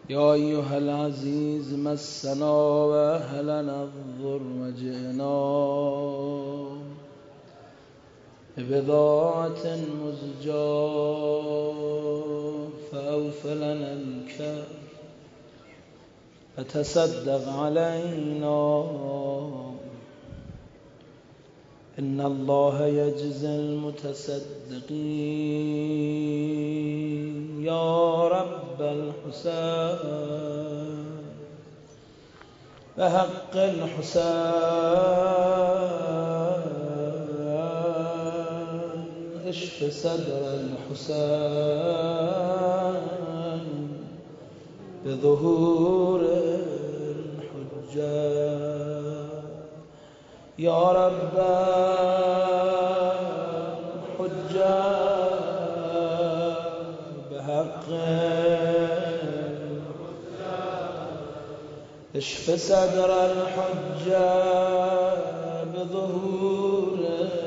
يا أيها العزيز مسنا وأهلنا الضر وجئنا ببضاعة مزجاة فأوف لنا الكيل فتصدق علينا إن الله يجزي المتصدقين يا رب الحسين بحق الحسين اشف صدر الحسين بظهور الحجة يا رب الحجة بحق اشف صدر الحجة بظهور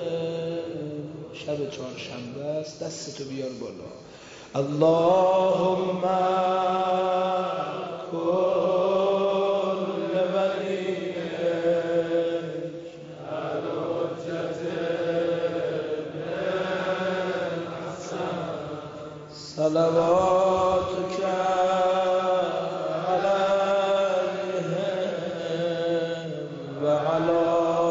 شب چهارشنبه است دستتو بیار بالا اللهم كل وليك الحجة بالحسن صلواتك عليهم وعلى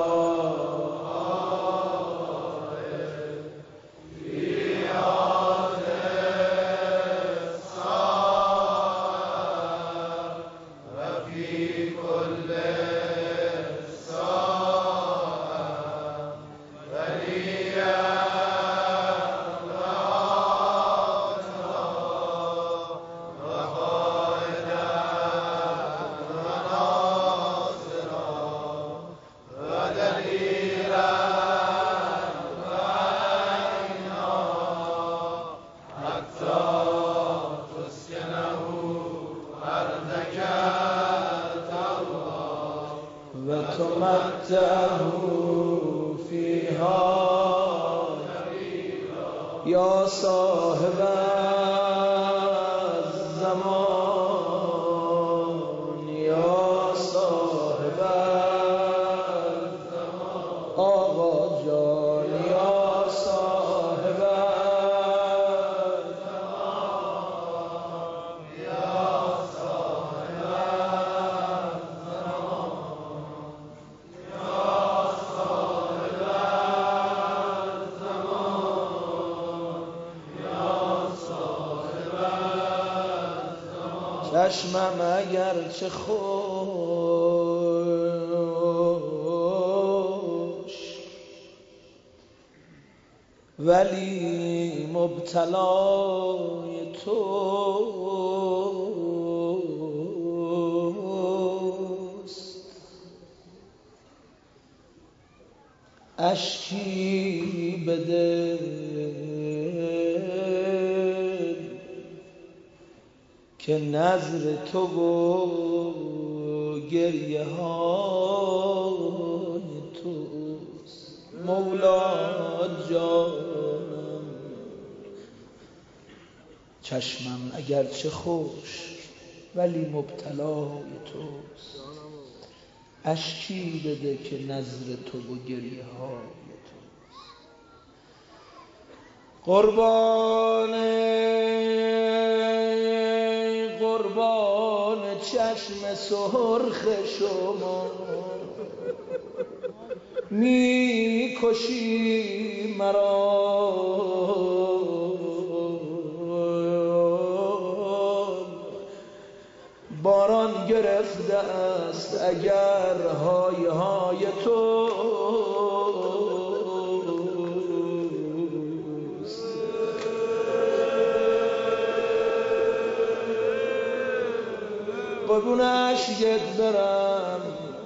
وتمتعه فيها يا صاحب الزمان يا صاحب الزمان آقا جان يا صاحب الزمان يا صاحب چشمم اگرچه خوش ولی مبتلای توست اشکی بده که نظر تو و گریه های توست مولا جانم چشمم اگرچه خوش ولی مبتلای توست اشکی بده که نظر تو و گریه های توست قربان چشم سرخ شما می کشی مرا باران گرفته است اگر های های توست قربون عشقت برم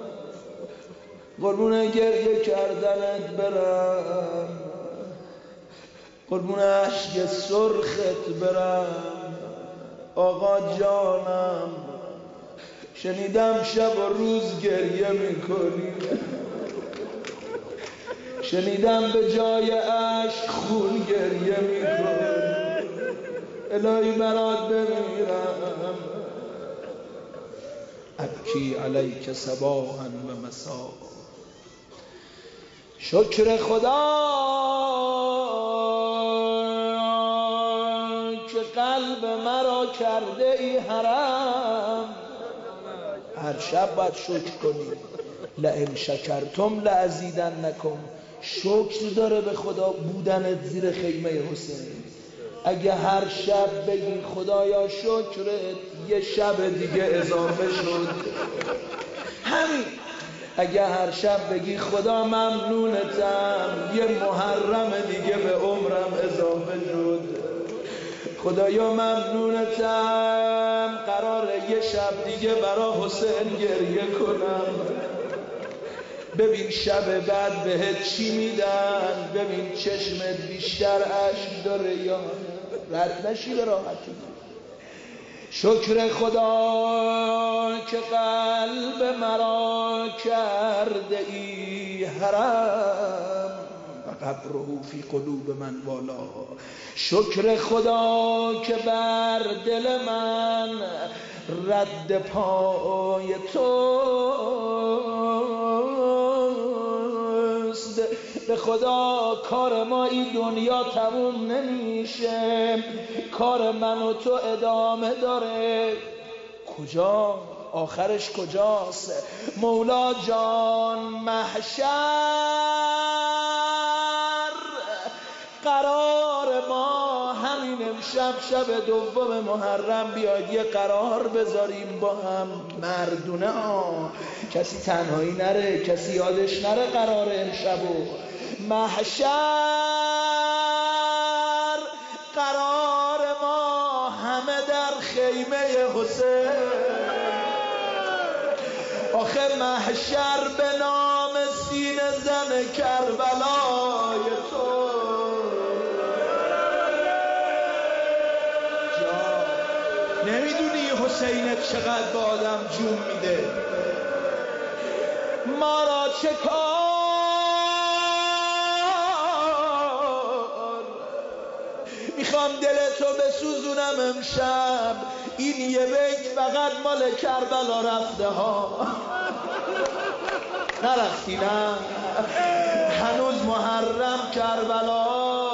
قربون گریه کردنت برم قربون عشق سرخت برم آقا جانم شنیدم شب و روز گریه میکنی شنیدم به جای عشق خون گریه میکنی الهی برات بمیرم ابکی علیک صباحا و مساء. شکر خدا که قلب مرا کرده ای حرم. هر شب باید شکر کنی. لئن شکرتم لازیدنکم. شکر داره به خدا بودنت زیر خیمه حسین. اگه هر شب بگی خدایا شکرت، یه شب دیگه اضافه شد. همین. اگه هر شب بگی خدا ممنونتم، یه محرم دیگه به عمرم اضافه شد. خدایا ممنونتم، قراره یه شب دیگه برا حسین گریه کنم. ببین شب بعد بهت چی میدن، ببین چشمت بیشتر اشک داره یا رد نشی به راحتی. شکر خدا که قلب مرا کرده ای حرم و قبره فی قلوب من والا. شکر خدا که بر دل من رد پای توست. به خدا کار ما این دنیا تموم نمیشه، کار من و تو ادامه داره. کجا؟ آخرش کجاست؟ مولا جان محشر قرار ما همین امشب شب دوم محرم بیاید یه قرار بذاریم با هم مردونه ها. کسی تنهایی نره، کسی یادش نره قرار امشبو. محشر قرار ما همه در خیمه حسین. آخه محشر به نام سینه زن کربلای تو. نمیدونی حسینت چقدر به آدم جون میده. ما را چه کار، میخوام دلتو بسوزونم امشب. این یه بیت فقط مال کربلا رفته ها. نرفتی نه؟ هنوز محرم کربلا.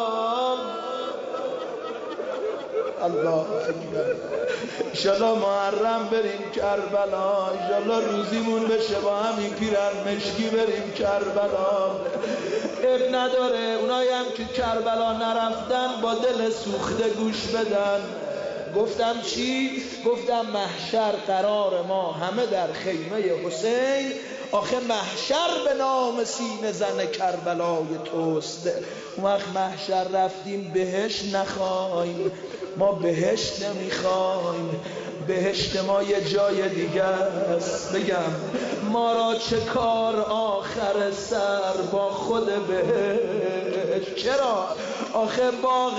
الله اکبر. انشالله محرم بریم کربلا، انشالله روزیمون بشه با همین پیرن مشکی بریم کربلا. اب نداره اونایی هم که کربلا نرفتن با دل سوخته گوش بدن. گفتم چی؟ گفتم محشر قرار ما همه در خیمه حسین. آخه محشر به نام سینه زن کربلای توست. اون وقت محشر رفتیم بهشت نخوایم، ما بهشت نمیخوایم، بهشت ما یه جای دیگه است. بگم ما را چه کار آخر سر با خود بهشت. چرا؟ آخه باغ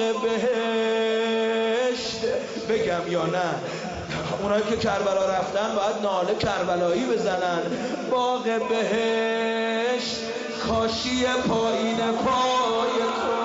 بهشت. بگم یا نه؟ اونایی که کربلا رفتن باید ناله کربلایی بزنن. باغ بهشت کاشی پایین پای تو.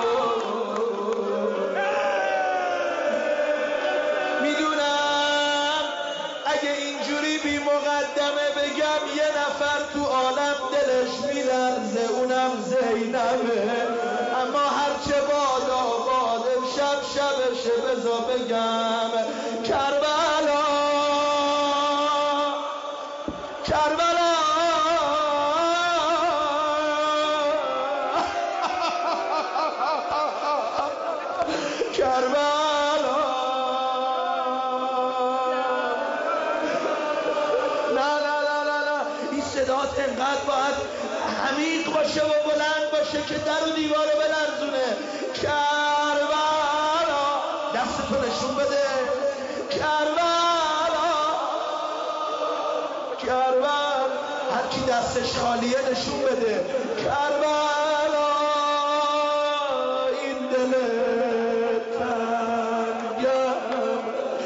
میدونم اگه اینجوری بی مقدمه بگم یه نفر تو عالم دلش میلرزه، اونم زینبه. اما هرچه بادا باد شب شبشه بزا بگم کربلا کربلا کربلا. نه این صدات انقدر باید عمیق باشه و بلند باشه که در و دیوار بلرزونه. کربلا دستتو نشون بده. کربلا کربلا هر کی دستش خالیه نشون بده. کربلا این دل تنگم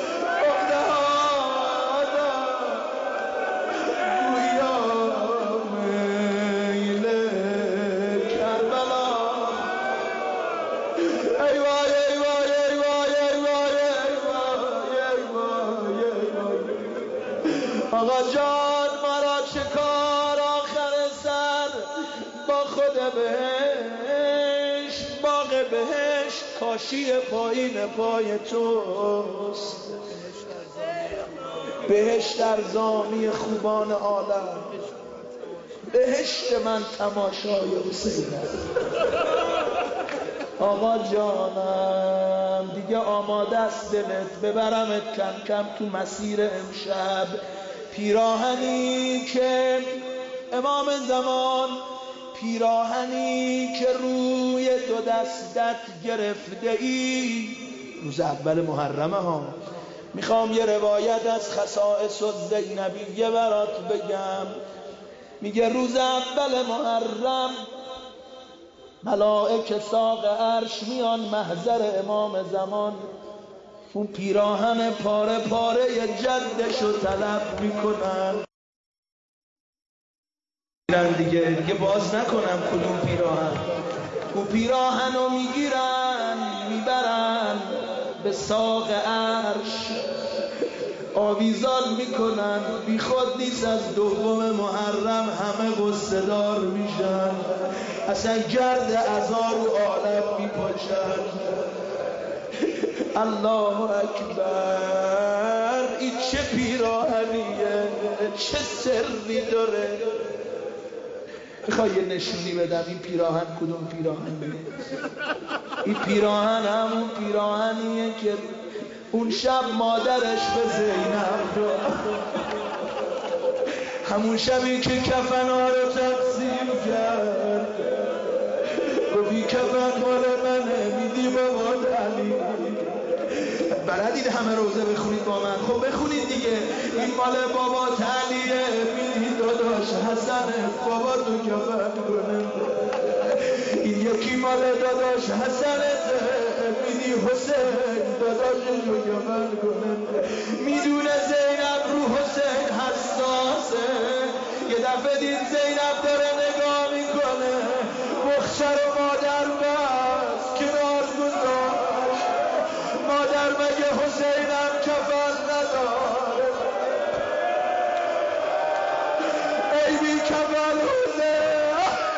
افتادم گویا میل کربلا. ای وای ای وای ای وای ای وای ای وای ای وای ای وای. آقا جان آشکار آخر سر با خود بهشت، باغ بهشت کاشی پایین پای توست. بهشت در زامی خوبان عالم، بهشت من تماشای حسین. آقا جانم دیگه آماده است دلت ببرمت کم کم تو مسیر امشب. پیراهنی که امام زمان، پیراهنی که روی دو دستت گرفته ای، روز اول محرمه ها. میخوام یه روایت از خصائص زینبیه برات بگم. میگه روز اول محرم ملائکه ساق عرش میان محضر امام زمان، اون پیراهن پاره پاره جدشو طلب میکنن. دیگه باز نکنم کدوم پیراهن. اون پیراهن رو میگیرن میبرن به ساق عرش آویزان میکنن. بی خود نیست از دوم محرم همه غصه دار میشن، اصلا گرد عزا رو عالم میپاشن. الله اکبر. این چه پیراهنیه، چه سری داره. میخوای یه نشونی بدم این پیراهن کدوم پیراهنیه؟ این پیراهن همون پیراهنیه که اون شب مادرش به زینب داد، همون شبی که کفن‌ها رو تقسیم کرد، گفتی کفن مال منه میدی بابات علی. بلدید همه روزه بخونید با من؟ خب بخونید دیگه. این مال بابات علیه میدی داداش حسنه بابا تو کفن کنه. این یکی مال داداش حسنه میدی حسین داداش رو کفن کنه. میدونه زینب رو حسین حساسه. یه دفعه دید زینب داره نگاه میکنه، مخشر و مادر بس کنار گذاشت. مادر مگه حسینم کفن نداره؟ ای بی کفن حسین.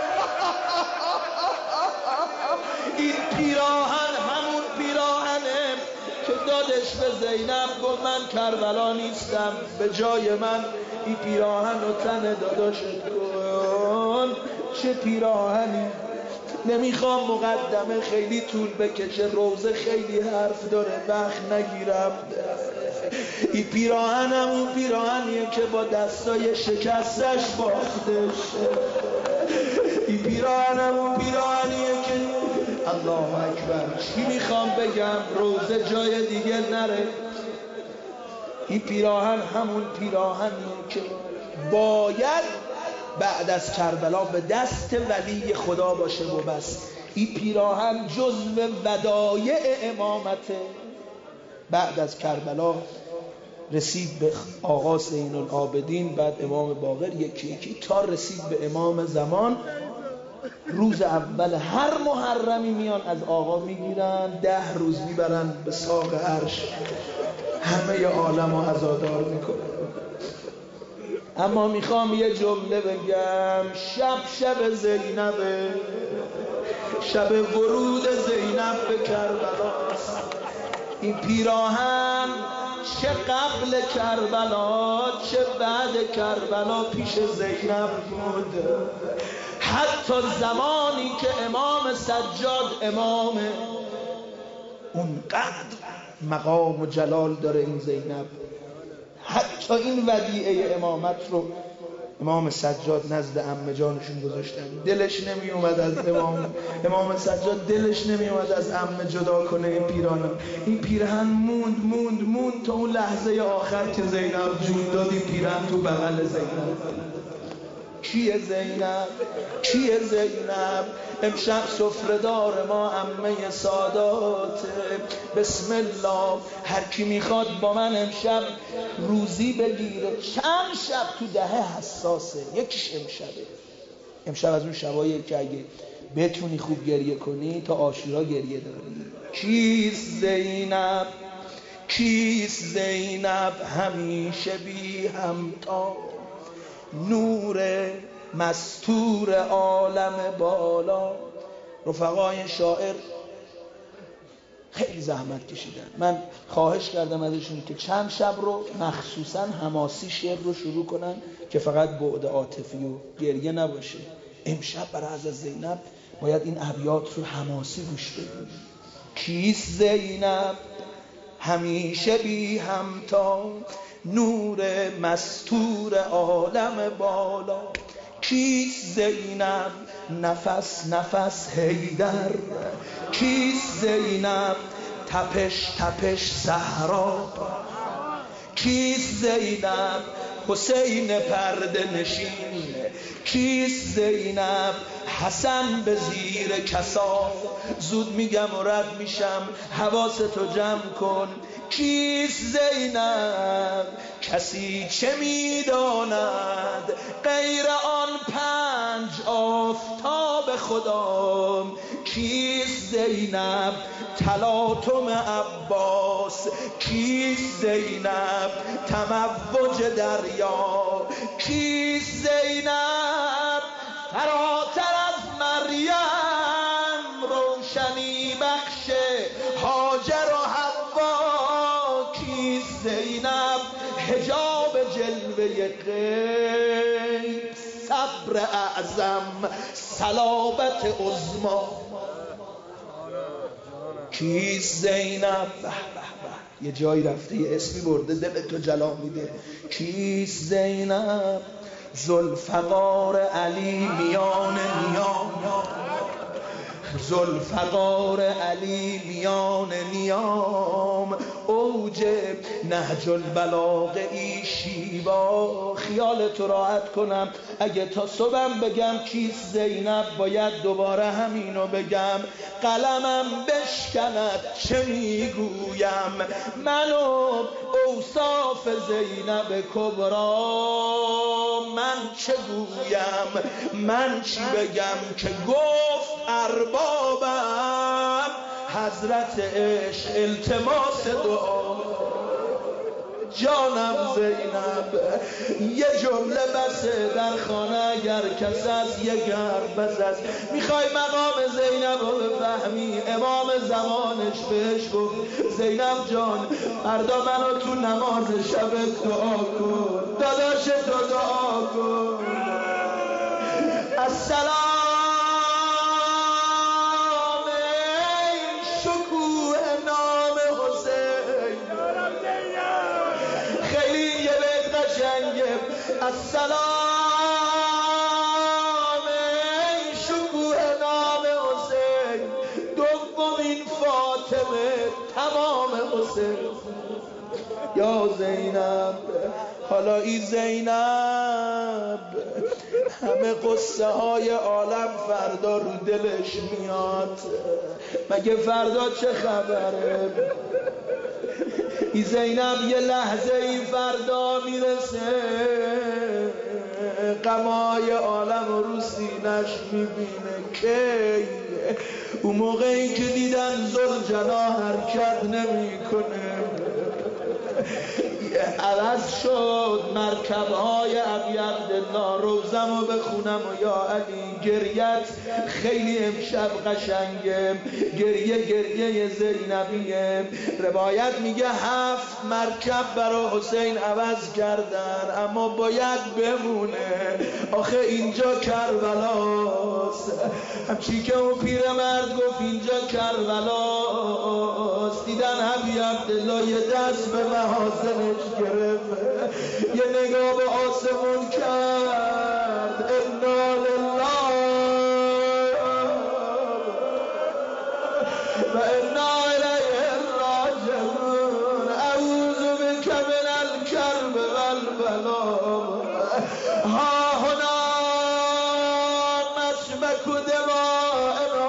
این پیراهن همون پیراهنه که دادش به زینب، گفت من کربلا نیستم، به جای من این پیراهن رو تن داداشت کن. چه پیراهنی. نمیخوام مقدمه خیلی طول بکشه، روزه خیلی حرف داره، وقت نگیرم. این پیراهن همون پیراهنیه که با دستای شکستش باختش. این پیراهن همون پیراهنیه که الله اکبر. چی میخوام بگم؟ روزه جای دیگه نره. این پیراهن همون پیراهنیه که باید بعد از کربلا به دست ولی خدا باشه و بس. این پیراهن جزو ودایع امامته. بعد از کربلا رسید به آقا زین العابدین، بعد امام باقر، یکی یکی تا رسید به امام زمان. روز اول هر محرمی میان از آقا میگیرن، 10 روز میبرن به ساق عرش، همه عالم رو عزادار میکنن. اما میخوام یه جمله بگم. شب زینبه، شب ورود زینب به کربلاست. این پیراهن چه قبل کربلا چه بعد کربلا پیش زینب بود. حتی زمانی که امام سجاد امامه، اونقدر مقام و جلال داره این زینب. حتی این ودیعه امامت رو امام سجاد نزد عمه جانشون گذاشتن. دلش نمی اومد از امام سجاد دلش نمی اومد از عمه جدا کنه این پیراهن. این پیراهن موند تا اون لحظه آخر که زینب جون داد. این پیراهن تو بغل زینب. کیه زینب؟ کیه زینب؟ امشب سفره‌دار ما عمه ساداته. بسم الله. هر کی میخواد با من امشب روزی بگیره. چند شب تو دهه حساسه، یکیش امشبه. امشب از اون شبایی که اگه بتونی خوب گریه کنی تا عاشورا گریه داری. کیست زینب؟ کیست زینب همیشه بی همتا؟ نور مستور عالم بالا. رفقای شاعر خیلی زحمت کشیدن. من خواهش کردم ازشون که چند شب رو مخصوصا حماسی شعر رو شروع کنن که فقط بعد عاطفی و گریه نباشه. امشب برای حضرت زینب باید این ابیات رو حماسی گوش بدیم. کیست زینب همیشه بی همتا، نور مستور عالم بالا. کیست زینب نفس نفس حیدر، کیست زینب تپش تپش صحرا. کیست زینب حسین پرده نشین، کیست زینب حسن به زیر کسا. زود میگم و رد میشم حواستو جمع کن. کیست زینب کسی چه میداند غیر آن 5 آفتاب خدا. کیست زینب تلاطم عباس، کیست زینب تموج دریا. کیست زینب فراتر از مریم روشنی بخش هاجر و حوا. کیست زینب حجاب جلوه غیب، صبر اعظم صلابت عظما. کیست زینب یه جایی رفته یه اسمی برده دلتو جلا میده. کیست زینب ذوالفقار علی میان نیام، ذوالفقار علی میان نیام. اوج نهج البلاغه شیوا. خیالتو راحت کنم اگه تا صبحم بگم کیست زینب باید دوباره همینو بگم. قلمم بشکند چه میگویم، منو اوصاف زینب کبرا. من چه گویم من چی بگم که گفت اربابم حضرت عشق التماس دعا. جانم زینب یه جمله بسه در خانه اگر کس از یه گرد بس است. میخوای مقام زینب رو بفهمی امام زمانش بهش گفت زینب جان فردا منو تو نماز شب دعا کن، داداش تو دعا کن. السلام شکوه نام حسین. خیلی یه بیت قشنگه. السلام شکوه نام حسین، دومین فاطمه تمام حسین. یا زینب حالا این زینب همه قصه های عالم فردا رو دلش میاد. مگه فردا چه خبره؟ این زینب یه لحظه این فردا میرسه غمای عالم رو سینش میبینه. کی؟ اون موقعی که دیدن ذوالجنا حرکت نمیکنه، عوض شد مرکب‌های ابی عبدالله. روزمو بخونم و یا علی گریت خیلی امشب قشنگه. گریه زینبیه. روایت میگه 7 مرکب برای حسین عوض کردن اما باید بمونه. آخه اینجا کربلاست. همچی که اون پیرمرد گفت اینجا کربلاست. دیدن ابی عبدالله یه دست به محاسنش گرفت، یه نگاه به آسمون کرد. انا لله و انا الیه راجعون. اعوذ بک من الکرب والبلا. ها هنا مسمک دمائنا،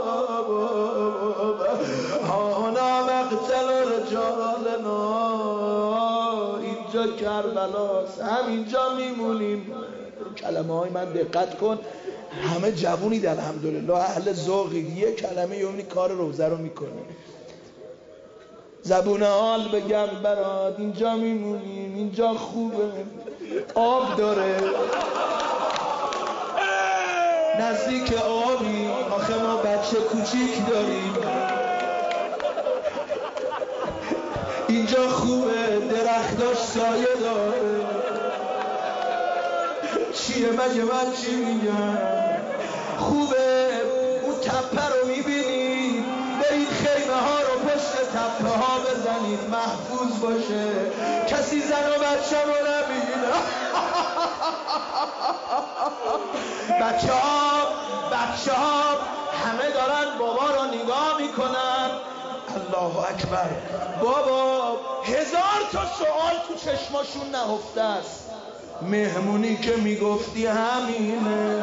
ها هنا مقتل رجالنا. اینجا کربلاست، همینجا میمونیم. کلمه های من دقت کن، همه جوونید الحمدلله، اهل ذوقید. یه کلمه یومینی کار روزه رو میکنه. زبون حال بگم برات، اینجا میمونیم، اینجا خوبه، آب داره، نزدیک آبی، آخه ما بچه کوچیک داریم، اینجا خوبه، درختاش سایه داره. چیه مگه من چی میگم؟ خوبه اون تپه رو میبینید، برید خیمه ها رو پشت تپه ها بزنید، محفوظ باشه، کسی زن و بچه رو نبینه. بچه ها همه دارن بابا رو نگاه میکنن. الله اکبر. بابا 1000 تا سوال تو چشماشون نهفته است. مهمونی که میگفتی همینه.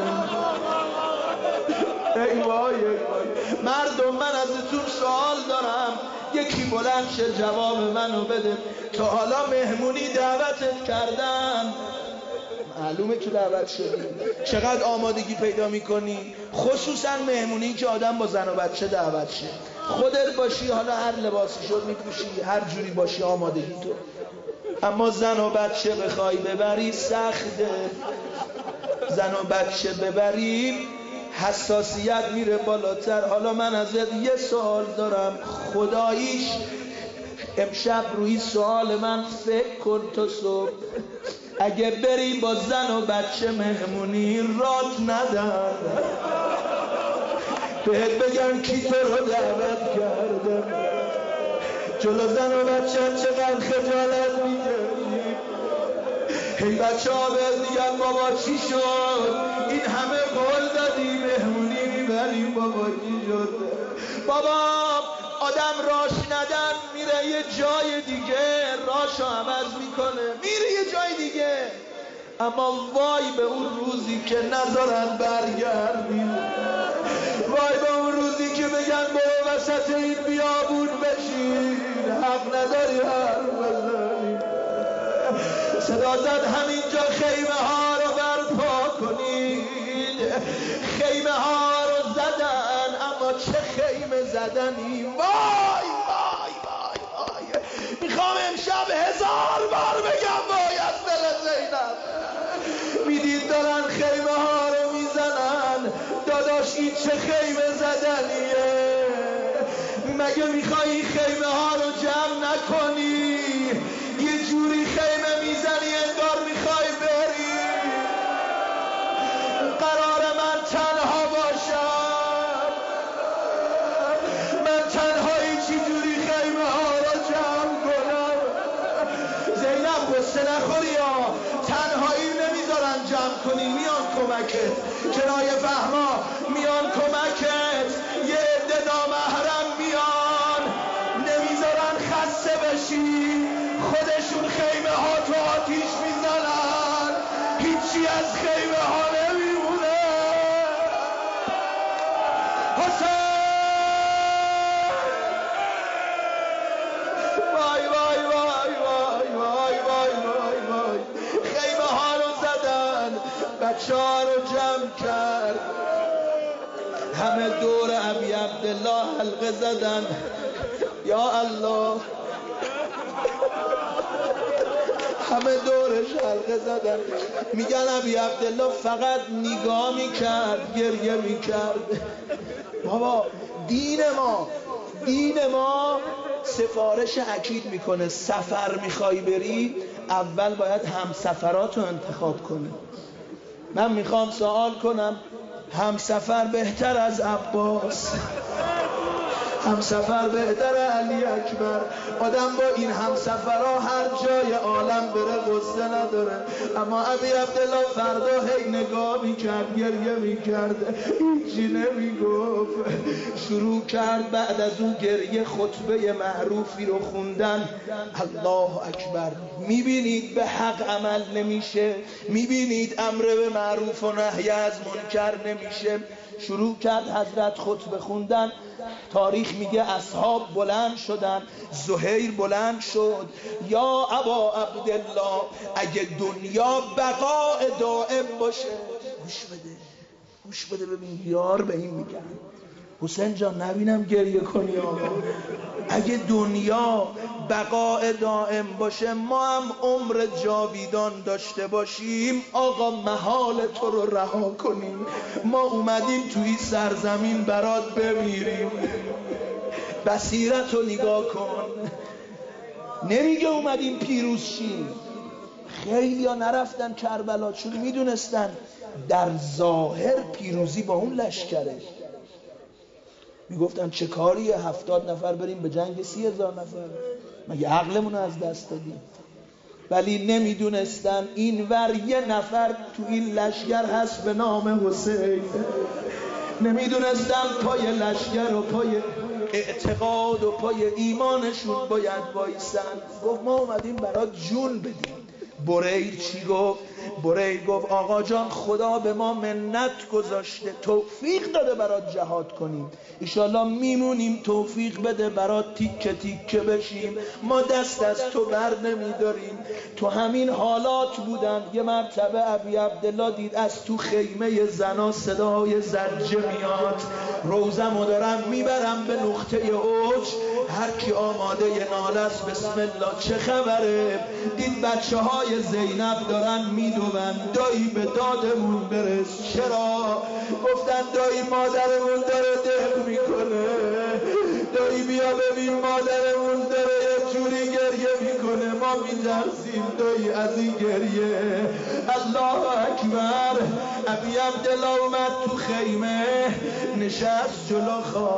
ای وای مردم، من ازتون سوال دارم، یکی بلند شه جواب منو بده. تا حالا مهمونی دعوتت کردن؟ معلومه که دعوت شدی. چقدر آمادگی پیدا میکنی؟ خصوصا مهمونی که آدم با زن و بچه دعوت شه. خودت باشی، حالا هر لباسی شد میپوشی، هر جوری باشی آمادگی تو. اما زن و بچه بخوای ببری سخته. زن و بچه ببری حساسیت میره بالاتر. حالا من ازت یه سوال دارم، خداییش امشب روی سوال من فکر کن تا صبح. اگه بری با زن و بچه مهمونی، رات ندن، بهت بگن کی تو رو دعوت کرده، جلو زن و بچه چقدر خجالت میکشی. هی بچه ها بهت میگن بابا چی شد، این همه قول دادی مهمونی میبریم، بابا چی شد؟ بابا آدم راش ندن میره یه جای دیگه، راشو عوض میکنه میره یه جای دیگه. اما وای به اون روزی که نذارن برگردیم، وای به اون روزی که بگن برو وسط این بیابون بشین، حق نداری حرف بزنی. صدا زد همینجا خیمه ها رو برپا کنید. خیمه ها رو زدن، اما چه خیمه زدنی. وای وای وای وای، میخوام امشب 1000 بار بگم وای از دل زینب. میدید دارن خیمه ها رو میزنن، داداش این چه خیمه زدنیه؟ مگه میخوایی خیمه ها رو جمع نکنی؟ یه جوری خیمه میزنی انگار میخوای بری. قرار من تنها باشم، من تنهایی چی جوری خیمه ها رو جمع کنم؟ زینب قصه نخوری ها، تنهایی نمیذارن جمع کنی، میان کمکت، کرایه فهما میان کمکت، یه عده نامحرم میان نمیذارن خسته بشی، خودشون خیمه ها تو آتیش میزنن، هیچی از خیمه ها نمیمونه. حسین وای وای وای وای وای وای وای وای، خیمه ها رو زدن، بچه ها رو جمع کرد، همه دور ابی عبدالله حلقه زدن. یا الله، همه دورش حلقه زدن. میگن ابی عبدالله فقط نگاه میکرد، گریه میکرد. بابا دین ما سفارش اکید میکنه، سفر میخوای بری اول باید همسفراتو انتخاب کنه. من میخوام سوال کنم، همسفر بهتر از عباس؟ همسفر بهتر علی اکبر؟ آدم با این همسفرها هر جای عالم بره غصه نداره. اما ابی عبدالله فردا هی نگاه میکرد، گریه میکرد، هیچی نمیگفت. شروع کرد بعد از اون گریه خطبه معروفی رو خوندن. الله اکبر. میبینید به حق عمل نمیشه، میبینید امر به معروف و نهی از منکر نمیشه. شروع کرد حضرت خطبه خوندن. تاریخ میگه اصحاب بلند شدن، زهیر بلند شد، یا ابا عبدالله اگه دنیا بقاء دائم باشه، گوش بده ببین یار به این میگن، حسین جان نبینم گریه کنی آقا. اگه دنیا بقاء دائم باشه، ما هم عمر جاویدان داشته باشیم، آقا محال تو رو رها کنیم. ما اومدیم توی سرزمین برات بمیریم. بصیرت رو نگاه کن. نمیگه اومدیم پیروز شیم. خیلی ها نرفتن کربلا چون میدونستن در ظاهر پیروزی با اون لشکره. میگفتن چه کاریه 70 نفر بریم به جنگ 30,000 نفر، مگه عقلمون از دست دادیم؟ ولی نمیدونستن اینور یه نفر تو این لشکر هست به نام حسین. نمیدونستن پای لشکر و پای اعتقاد و پای ایمانشون باید وایسن. گفت ما اومدیم برات جون بدیم. بریر چی گفت؟ بریر گفت آقا جان خدا به ما منت گذاشته، توفیق داده برات جهاد کنیم، ایشالله میمونیم توفیق بده برات تیکه تیکه بشیم، ما دست از تو بر نمیداریم. تو همین حالات بودن. یه مرتبه ابی عبدالله دید از تو خیمه زنا صدای زجه میاد، روزمو دارم میبرم به نقطه اوج، هر کی آماده ی ناله است بسم الله. چه خبره؟ دید بچه های زینب دارن میدون، دایی به دادمون برس. چرا؟ گفتن دایی مادرمون داره دق میکنه، دایی بیا ببین مادرمون داره یه جوری گریه میکنه، ما میترسیم دایی از این گریه. الله اکبر. ابی عبدالله اومد تو خیمه نشست جلو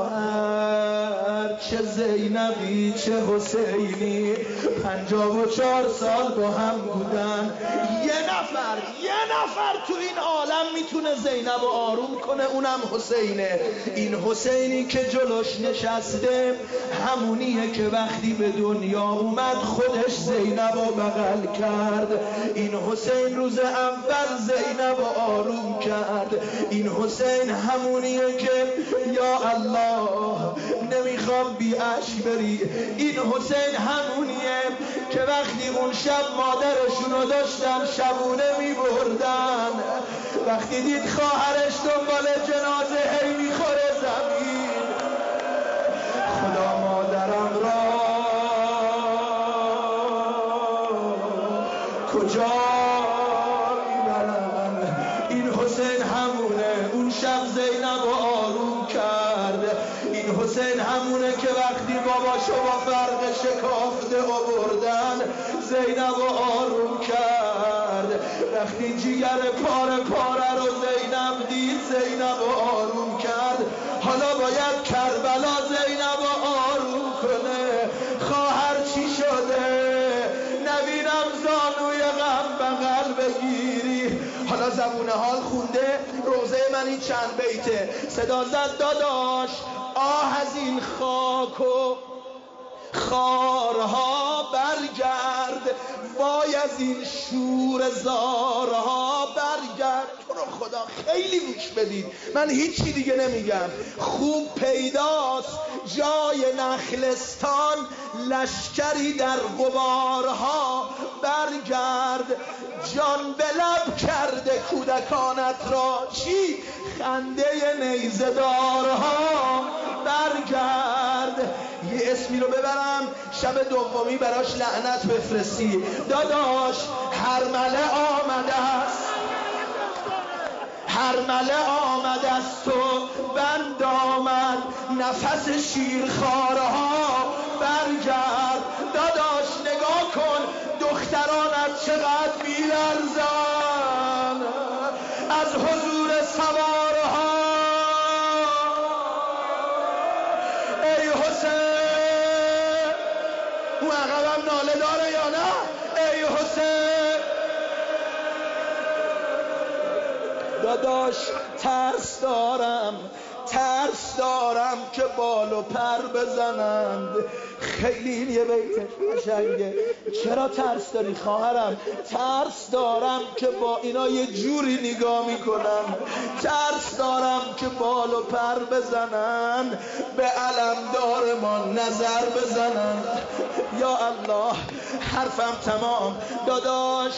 خواهر، چه زینبی چه حسینی، 54 سال با هم بودن. یه نفر تو این عالم میتونه زینب رو آروم کنه، اونم حسینه. این حسینی که جلوش نشسته همونیه که وقتی به دنیا اومد خودش زینب رو بغل کرد. این حسین روز اول زینب رو آروم کرد. این حسین همونیه که یا الله نمیخوام بی عشق بری. این حسین همونیه که وقتی اون شب مادرشونو داشتن شبونه میبردن، وقتی دید خواهرش دنبال جنازه هی میخوره زمین، خدا مادرم را کجا میبرن. این حسین همونه اون شب زینب رو آروم کرد. این حسین همونه که وقتی باباشو با فرق شکافته آوردن زینب رو آروم کرد. وقتی جیگر پاره پاره رو زینب دید زینب رو آروم کرد. حالا باید کربلا زینب رو آروم کنه. خواهر چی شده؟ نبینم زانوی غم بغل بگیری. حالا زبون حال خونده روزه من این چند بیته. صدا زد داداش آه از این خاک و خارها برگرد، وای از این شور زارها برگرد. تو رو خدا خیلی گوش بدید، من هیچی دیگه نمیگم. خوب پیداست جای نخلستان، لشکری در غبارها برگرد. جان به لب کرده کودکانت را چی؟ خنده نیزه دارها برگرد. یه اسمی رو ببرم شب دومی براش لعنت بفرستی. داداش هرمله آمده است، هرمله آمده است و بند آمد، نفس شیرخوارها برگرد. داداش نگاه کن دخترانت چقدر میلرزن از حضور سوارها. ای حسین، اون عقبم ناله داره یا نه؟ ای حسین. داداش ترس دارم که بال و پر بزنند، خیلی این یه بیتش قشنگه. چرا ترس داری خواهرم؟ ترس دارم که با اینا یه جوری نگاه میکنن، ترس دارم که بال و پر بزنن، به علمدار ما نظر بزنن. یا الله حرفم تمام داداش.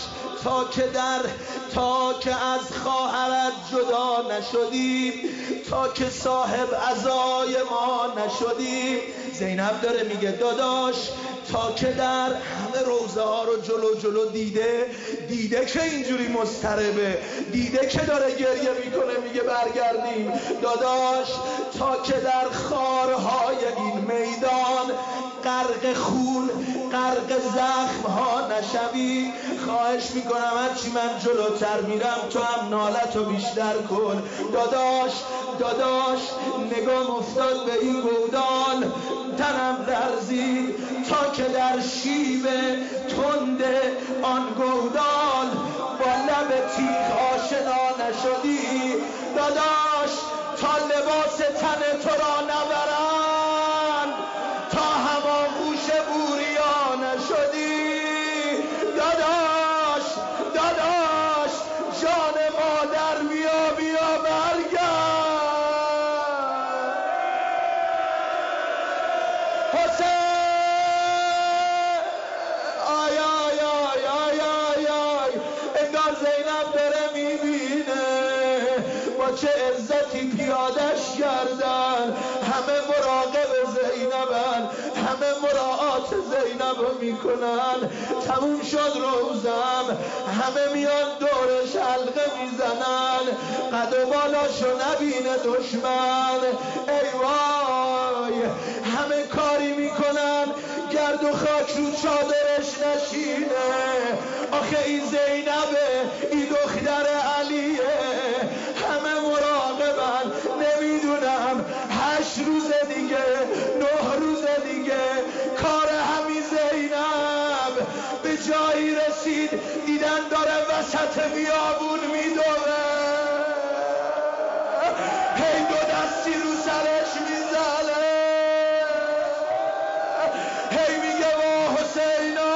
تا که از خواهرت جدا نشدیم، تا که صاحب عزای ما نشدیم. زینب داره میگه داداش تا که در همه روزه ها رو جلو دیده که اینجوری مضطربه، دیده که داره گریه میکنه میگه برگردیم. داداش تا که در خارهای این میدان غرق خون غرق زخم ها نشوی، خواهش میکنم هرچی من جلوتر میرم تو هم نالتو بیشتر کن. داداش نگام افتاد به این گودال، تنم لرزید تا که در شیب تند آن گودال با لب تیغ آشنا نشدی. داداش تا لباس تن تو را نبرند، تا هماغوش بوریا نشدی. داداش جان مادر بیا برگرد. حسین آی آی آی آی آی آی، انگار زینب داره میبینه با چه عزتی پیادش کردن، همه مراقب زینبن، همه مراعات زینب رو میکنن. تموم شد روزم، همه میان دورش حلقه میزنن، قد و بالاشو نبینه دشمن. ای وای همه کاری میکنن گرد و خاک رو چادرش نشینه. آخه این زینبه، این دختر علیه، همه مراقبن. نمیدونم 8 روز دیگه 9 روز دیگه کار همین زینب به جایی رسید دیدن داره وسط بیابون میدوه، هی 2 دستی رو سرش میزنه، هی میگه وا حسینا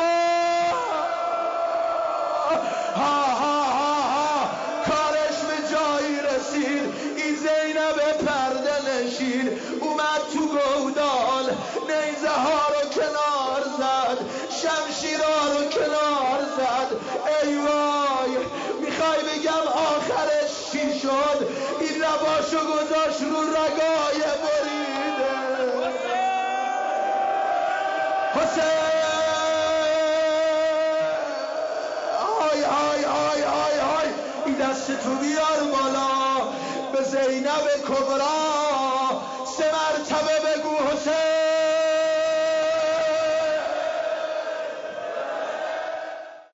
ها ها ها ها. کارش به جایی رسید این زینب پرده نشین اومد تو گودال، نیزه ها رو کنار زد، شمشیرها رو کنار زد. ای وای میخوای بگم آخرش چی شد؟ این لباشو گذاشت رو رگای بریده. حسین آی آی آی آی آی، این دست تو بیار بالا به زینب کبرا 3 مرتبه